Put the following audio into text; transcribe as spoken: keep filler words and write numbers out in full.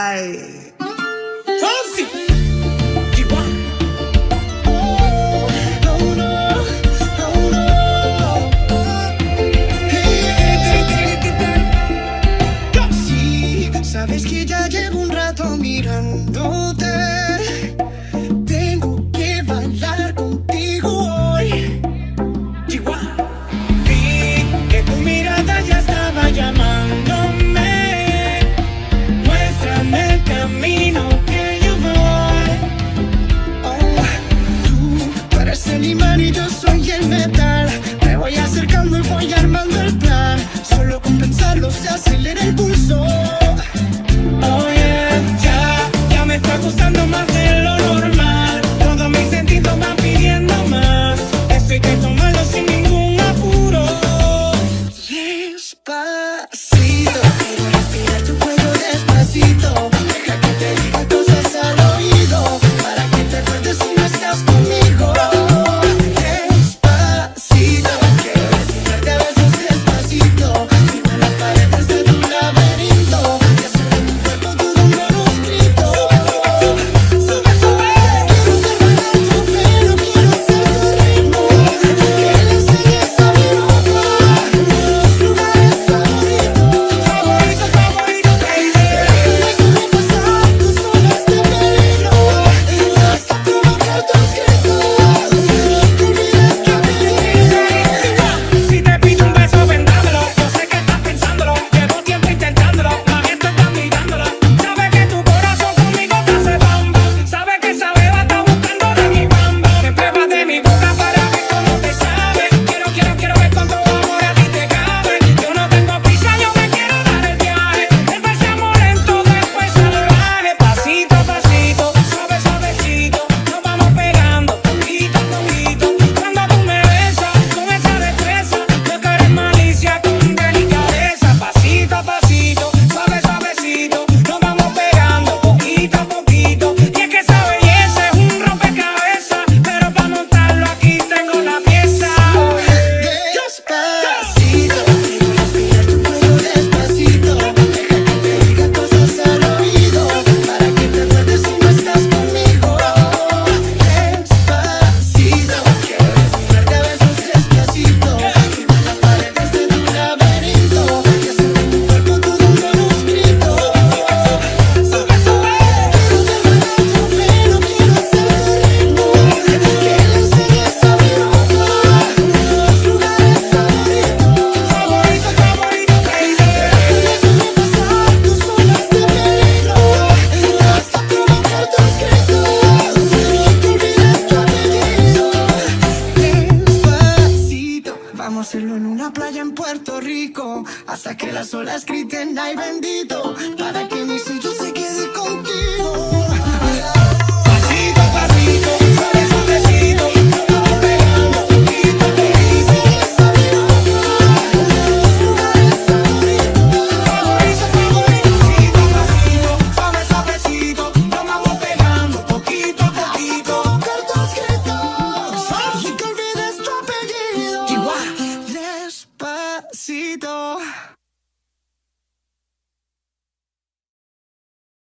Ay. Fonsi. Sí, sabes que ya llevo un rato mirándote. Tengo que bailar contigo hoy. Vi que tu mirada ya estaba llamándome. Muéstrame el camino que yo voy. Oh, tú, tú eres el imán y yo soy el metal. Me voy acercando y voy armando el plan. Solo con pensarlo se acelera el pulso. Oh yeah, ya, ya me está gustando más de lo normal. Todos mis sentidos van pidiendo más. Esto hay que tomarlo sin ningún apuro. Despacito, quiero respirar tu cuello despacito. Deja que te diga cosas al oído, para que te acuerdes si no estás conmigo. Despacito, quiero desnudarte a besos despacito. Firma las paredes de tu laberinto y hacer de tu cuerpo todo un manuscrito. Sube, sube, sube. Quiero ser barato, pero quiero ser tu ritmo. Que le enseñes a mi ropa los lugares favoritos. Favoritos, favoritos, baby. Déjame pasar tus olas de peligro hasta provocar tus gritos. Te olvides que me si te pido un beso, vendámelo. Yo sé que estás pensándolo. Llevo tiempo intentándolo. La gente está mirándolo. Sabe que tu corazón conmigo te hace bamba. Sabe que esa beba está buscando de mi bamba. Me pruebas de mi boca para ver cómo te sabe. Quiero, quiero, quiero ver cuánto amor a ti te cabe. Yo no tengo prisa, yo me quiero dar el viaje. Empezamos lento, después salvaje. Pasito a pasito, suave, suavecito. Nos vamos pegando, poquito a poquito. Cuando tú me besas con esa destreza, yo que eres malicia con delicadeza. Pasito a pasito, suave, suavecito. Nos vamos pegando, poquito a poquito. Y es que esa belleza es un rompecabezas, pero para montarlo aquí tengo la pieza. Despacito, quiero respirar tu cuello despacito. Deja que te diga cosas al oído, para que te acuerdes si no estás conmigo. Despacito, quiero desnudarte a besos despacito. Firma las paredes de tu laberinto y hacer de tu cuerpo todo un manuscrito. Sube, sube. Quiero ser barato, pero quiero ser tu ritmo. Que le enseñes a mi ropa los lugares favoritos. Favoritos, favoritos, baby. Déjame pasar tus olas de peligro hasta provocar tus gritos. Te olvides tu apellido. Despacito, vamos a hacerlo en una playa en Puerto Rico, hasta que las olas griten ay bendito, para que mis sellos